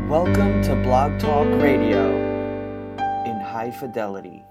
Welcome to Blog Talk Radio in high fidelity.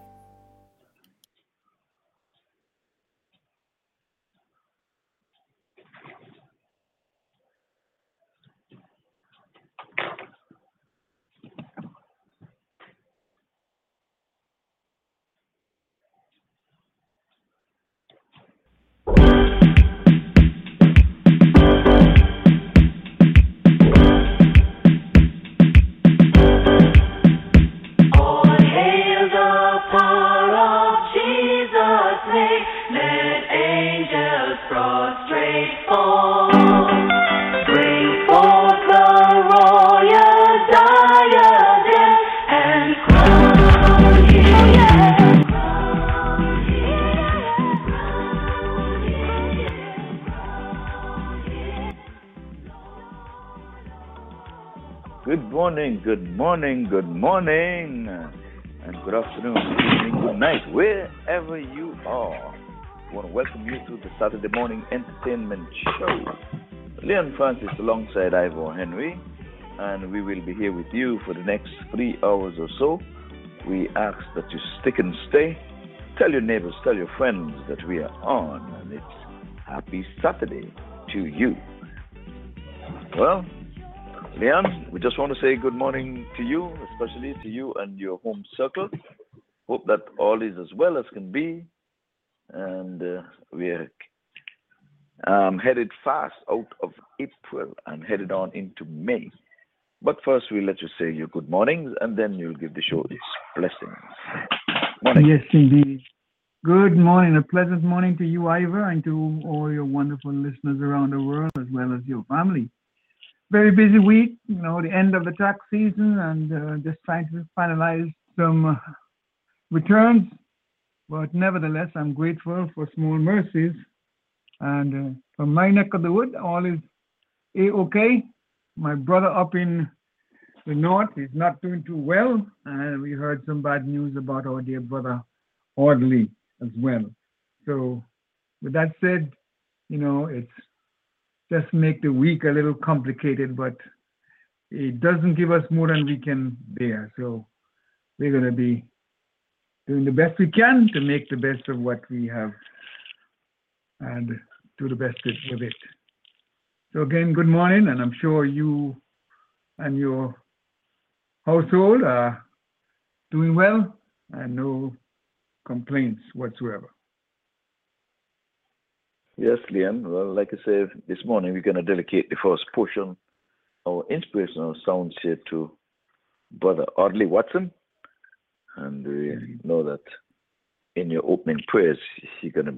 Good morning, and good afternoon, good evening, good night, wherever you are. I want to welcome you to the Saturday morning entertainment show. Leon Francis alongside Ivor Henry, and we will be here with you for the next 3 hours or so. We ask that you stick and stay. Tell your neighbors, tell your friends that we are on, and it's happy Saturday to you. Well, Leon, we just want to say good morning to you, especially to you and your home circle. Hope that all is as well as can be. And we're headed fast out of April and headed on into May. But first, we'll let you say your good mornings, and then you'll give the show its blessings. Morning. Yes, indeed. Good morning. A pleasant morning to you, Ivor, and to all your wonderful listeners around the world, as well as your family. Very busy week, the end of the tax season, and just trying to finalize some returns. But nevertheless, I'm grateful for small mercies. And from my neck of the wood, all is A-okay. My brother up in the north is not doing too well, and we heard some bad news about our dear brother Audley as well. So with that said, it's just make the week a little complicated, but it doesn't give us more than we can bear. So we're going to be doing the best we can to make the best of what we have and do the best with it. So again, good morning, and I'm sure you and your household are doing well and no complaints whatsoever. Yes, Leon. Well, like I said, this morning we're going to dedicate the first portion, our inspirational sounds here to Brother Audley Watson. And we know that in your opening prayers, there's going to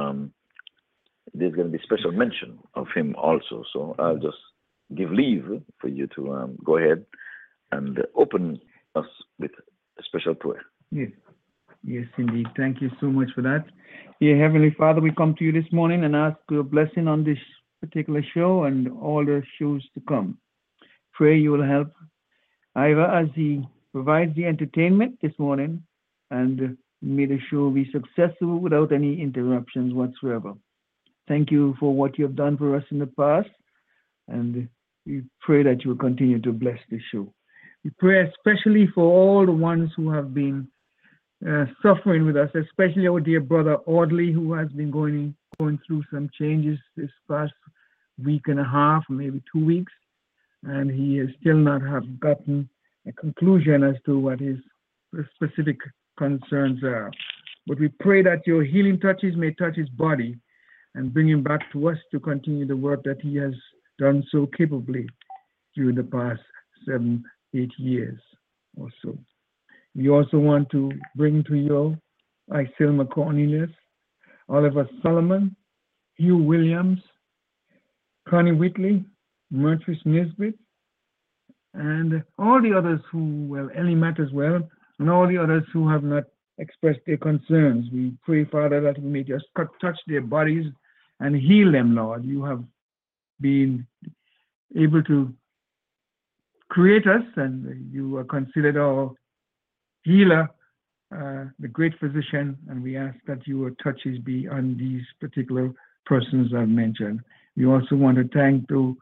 be special mention of him also. So I'll just give leave for you to go ahead and open us with a special prayer. Yes, indeed. Thank you so much for that. Dear Heavenly Father, we come to you this morning and ask your blessing on this particular show and all the shows to come. Pray you will help Ivor as he provides the entertainment this morning, and may the show be successful without any interruptions whatsoever. Thank you for what you have done for us in the past, and we pray that you will continue to bless the show. We pray especially for all the ones who have been suffering with us, especially our dear brother Audley, who has been going through some changes this past week and a half, maybe 2 weeks, and he has still not have gotten a conclusion as to what his specific concerns are. But we pray that your healing touches may touch his body and bring him back to us to continue the work that he has done so capably during the past 7-8 years or so. We also want to bring to you Isilma Cornelius, Oliver Solomon, Hugh Williams, Connie Whitley, Murtris Nisbet, and all the others Ellie Matt as well, and all the others who have not expressed their concerns. We pray, Father, that we may just touch their bodies and heal them, Lord. You have been able to create us, and you are considered our healer, the great physician, and we ask that your touches be on these particular persons I've mentioned. We also want to thank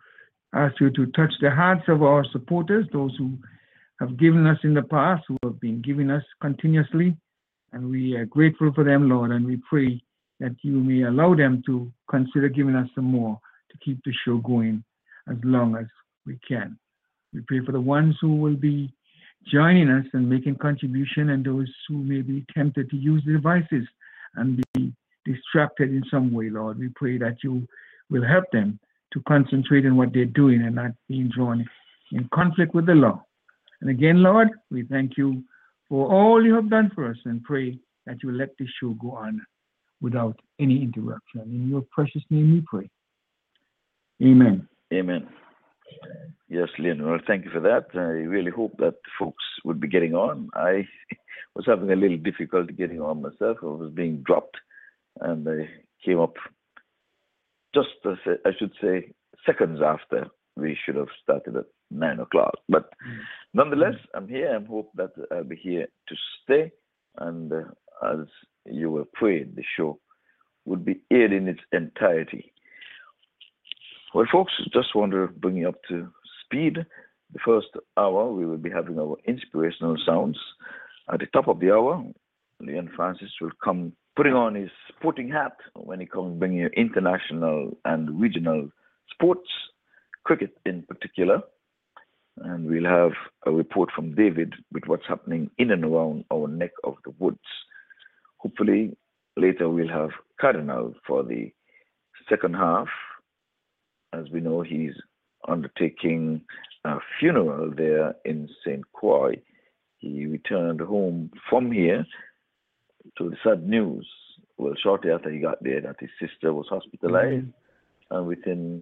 Ask you to touch the hearts of our supporters, those who have given us in the past, who have been giving us continuously. And we are grateful for them, Lord, and we pray that you may allow them to consider giving us some more to keep the show going as long as we can. We pray for the ones who will be joining us and making contribution, and those who may be tempted to use the devices and be distracted in some way, Lord. We pray that you will help them to concentrate on what they're doing and not being drawn in conflict with the law. And again, Lord, we thank you for all you have done for us and pray that you will let this show go on without any interruption. In your precious name we pray. Amen. Amen. Yes, Leonard, thank you for that. I really hope that folks would be getting on. I was having a little difficulty getting on myself. I was being dropped, and I came up just, I should say, seconds after we should have started at 9 o'clock. But nonetheless, I'm here. I hope that I'll be here to stay. And as you were praying, the show would be aired in its entirety. Well, folks, just want to bring you up to speed. The first hour, we will be having our inspirational sounds. At the top of the hour, Leon Francis will come putting on his sporting hat when he comes bringing you international and regional sports, cricket in particular. And we'll have a report from David with what's happening in and around our neck of the woods. Hopefully, later we'll have Cardinal for the second half. As we know, he's undertaking a funeral there in St. Croix. He returned home from here to the sad news, well, shortly after he got there, that his sister was hospitalized, and within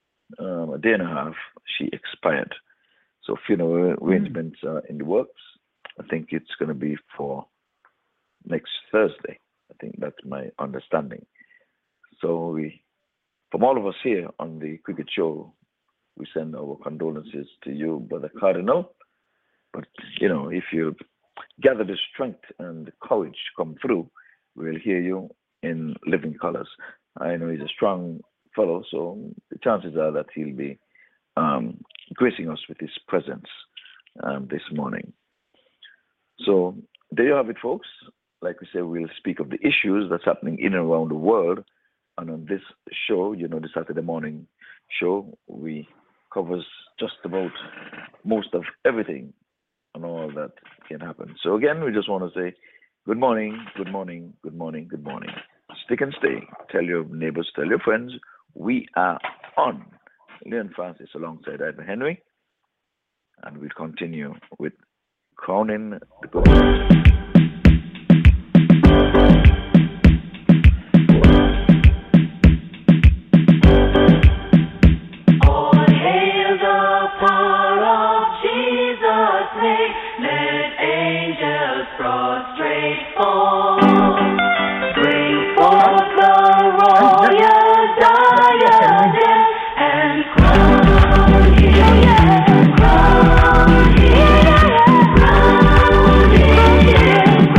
a day and a half, she expired. So funeral arrangements are in the works. I think it's going to be for next Thursday. I think that's my understanding. So from all of us here on the Cricket Show, we send our condolences to you, Brother Cardinal. But, if you gather the strength and the courage to come through, we'll hear you in living colors. I know he's a strong fellow, so the chances are that he'll be gracing us with his presence this morning. So there you have it, folks. Like we say, we'll speak of the issues that's happening in and around the world. And on this show, the Saturday morning show, we covers just about most of everything and all that can happen. So again, we just want to say good morning, good morning, good morning, good morning. Stick and stay. Tell your neighbors, tell your friends. We are on. Leon Francis alongside Ivan Henry. And we'll continue with crowning the good. Yeah.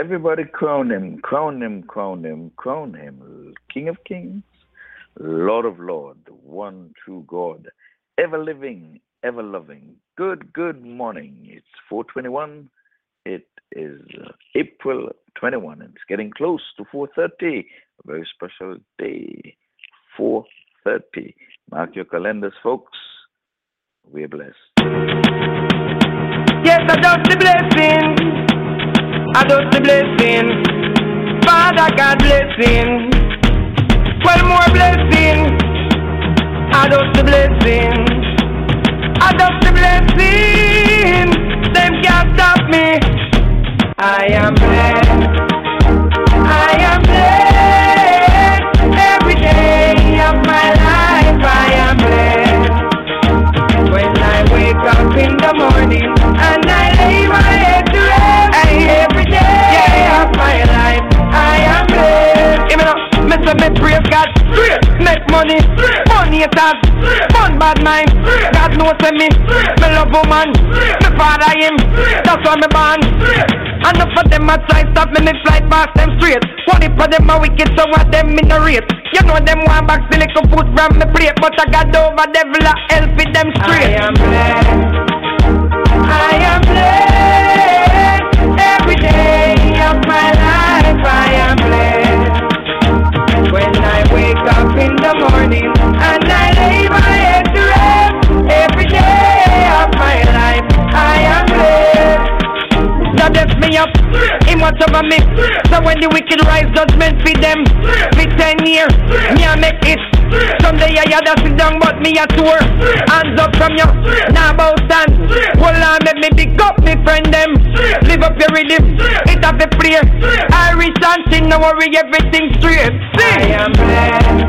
Everybody crown him, crown him, crown him, crown him. King of kings, Lord of lords, the one true God, ever living, ever loving. Good morning. It's 4:21. It is April 21. And it's getting close to 4:30. A very special day. 4:30. Mark your calendars, folks. We're blessed. Yes, I just the blessing. I just the blessing. Father God blessing. Well, more blessing. I just the blessing. I just the blessing. Them can't stop me. I am blessed. I am blessed. Every day of my life I am blessed. When I wake up in the morning and I lay my head to rest, every day of my life I am blessed. Give me up, Mr. Me praise God, make money, money is that, fun bad mind. God knows me love woman, me father him, that's why me born. Enough of them a try stop me fly past them straight. One for them a wicked, so what them in a rate. You know them want back the little food from me plate, but I got over devil a help with them straight. I am blessed. I am blessed. Every day of my life I am blessed. When I wake up in the morning and I lay my head to rest, every day of my life I am blessed. That left me up, him watch over me. So when the wicked rise, judgment feed them. For 10 years, me a make it. Someday I had to sit down, but me a tour. Hands up from you, now bow stand. Hold on, let me pick up me friend them. Live up your rhythm, it have a prayer. Irish dancing, no worry, everything straight. Sing. I am blessed.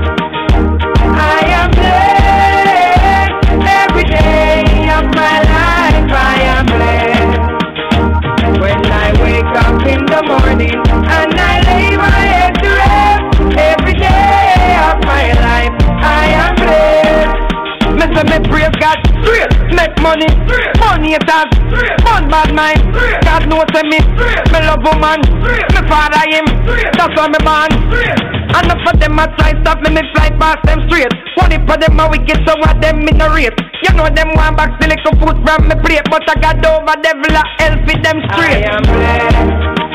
I am blessed. Every day of my life I am blessed. When I wake up in the morning and I lay my head to rest, every day of my life I am blessed. Mr. Me praise God, make money, money is that, fun bad mind. God knows me love woman, me father him, that's why me born. Enough of them a try stop me fly past them straight. One for them a wicked, so what them in a rate. You know them want back the little food from me plate, but I got over devil a help with them straight. I am blessed.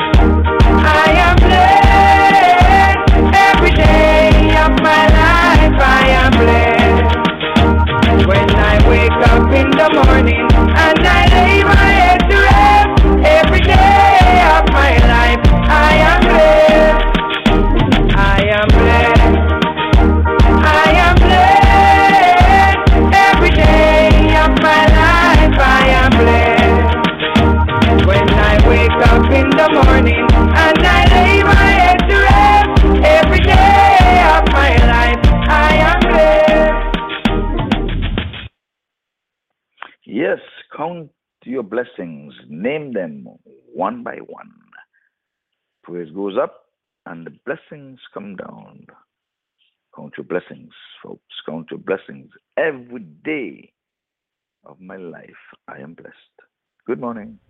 I am blessed. Every day of my life I am blessed. When I wake up in the morning and I lay my head to rest, every day of my life I am blessed. I am blessed. I am blessed. Every day of my life I am blessed. When I wake up in the morning and I lay my head to rest, every day of my life I am blessed. Yes, count your blessings. Name them one by one. Praise goes up and the blessings come down. Count your blessings, folks. Count your blessings. Every day of my life, I am blessed. Good morning.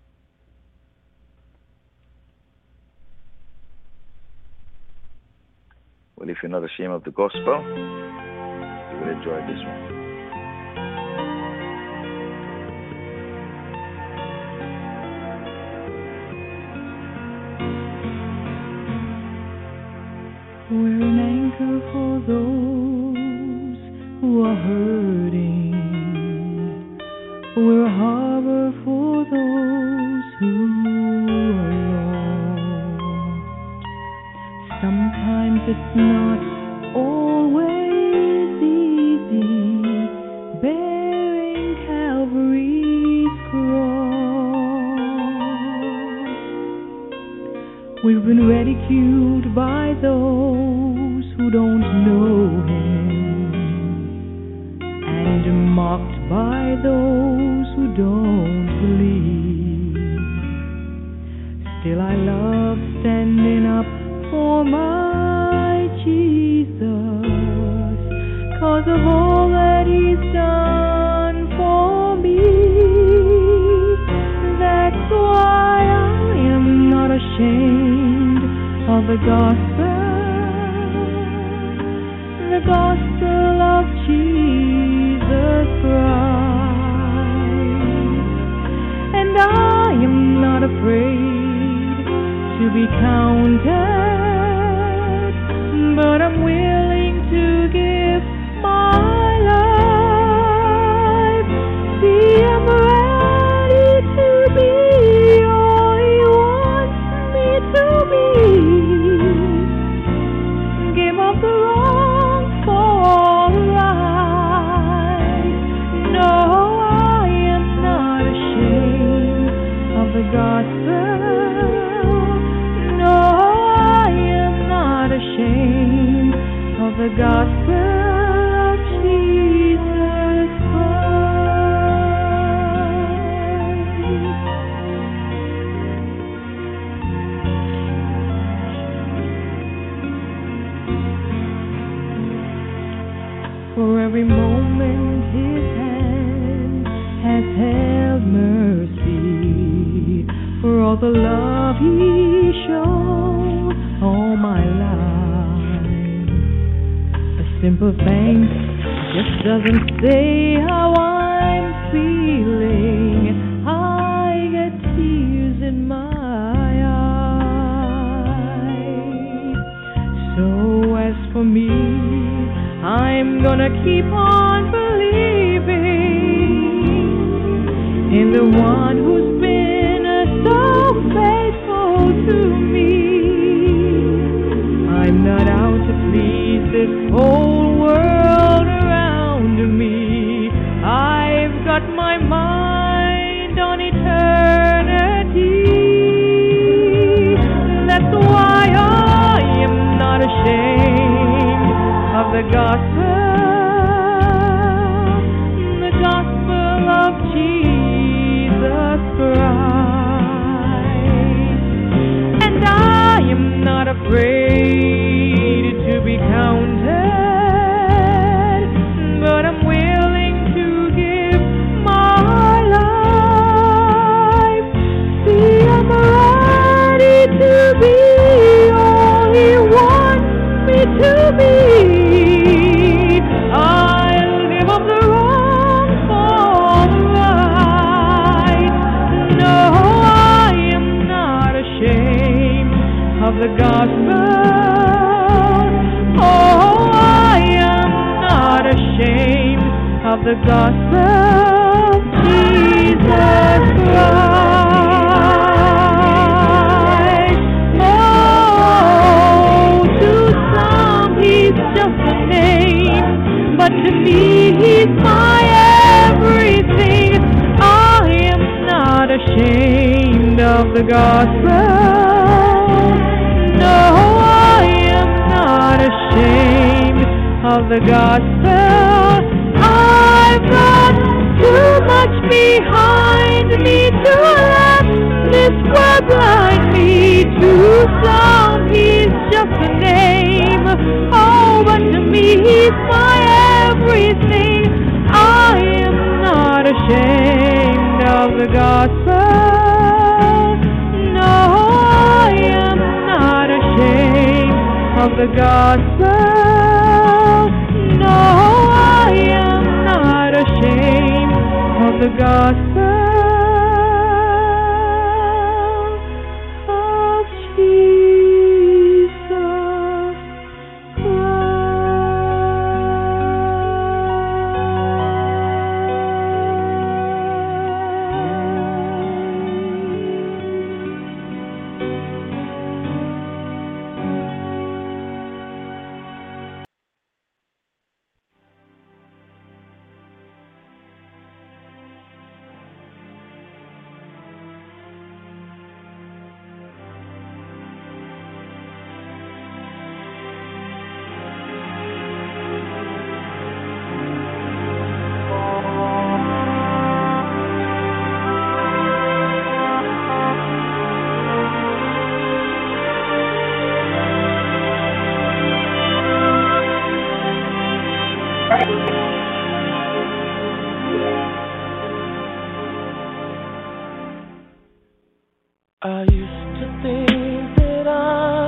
Well, if you're not ashamed of the gospel, you will enjoy this one. We're an anchor for those who are hurting. We're a harbor for those who are lost. Sometimes it's not always easy bearing Calvary's cross. We've been ridiculed by those who don't know Him, and mocked by those who don't believe. Still I love standing up for my Jesus, 'cause of all that He's done for me. That's why I am not ashamed of the gospel of Jesus Christ. And I am not afraid to be counted, but I'm willing to give my life. See, I'm ready to be all He wants me to be. Give up the wrong for the right. No, I am not ashamed of the gospel. No, I am not ashamed of the gospel of Jesus Christ. For every moment His hand has held mercy, for all the love He showed all my life. A simple thanks just doesn't say how I'm feeling. I get tears in my eyes. So as for me, I'm gonna keep on believing in the one who's been so faithful to me. I'm not out to please this whole world around me. I've got my mind on eternity. That's why I am not ashamed of the gospel of Jesus Christ. And I am not afraid to be counted, but I'm willing to give my life. See, I'm ready to be all He wants me to be. I'll give up the wrong for the right. No, I am not ashamed of the gospel. Oh, I am not ashamed of the gospel of Jesus Christ. Oh, to some He's just a name, but to me He's my everything. I am not ashamed of the gospel. No, I am not ashamed of the gospel. I've got too much behind me to let this world blind me. To some He's just a name. Oh, but to me He's my everything. I am not ashamed of the gospel. No, I am not ashamed of the gospel. No, I am not ashamed of the gospel of Jesus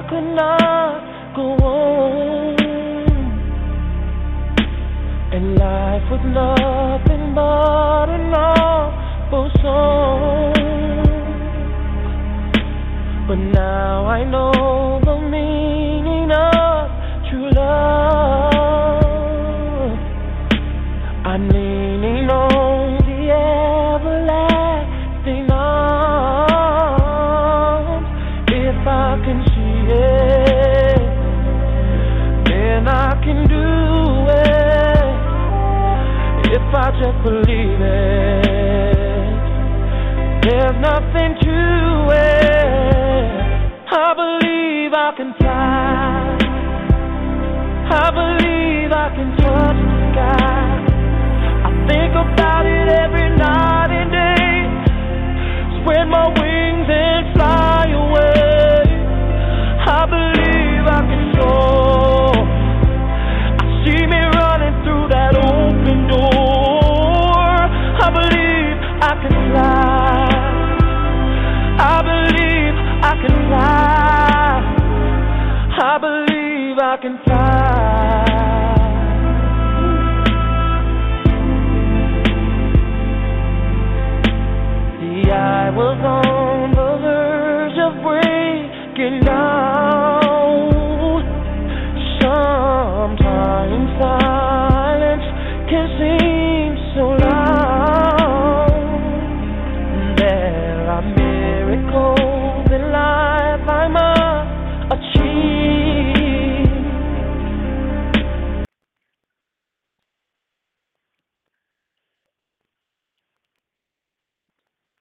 could not go on, and life was nothing but an awful song. But now I know the meaning of true love. I'm leaning on the everlasting arms. If I can see it, then I can do it. If I just believe it, there's nothing to it. I believe I can fly. I believe I can touch the sky. I think about it every night and day. Spread my wings and fly away. I believe I can soar. I see me running through that open door. I believe I can fly. I believe I can fly. I believe I can fly. See, I was on the verge of breaking down.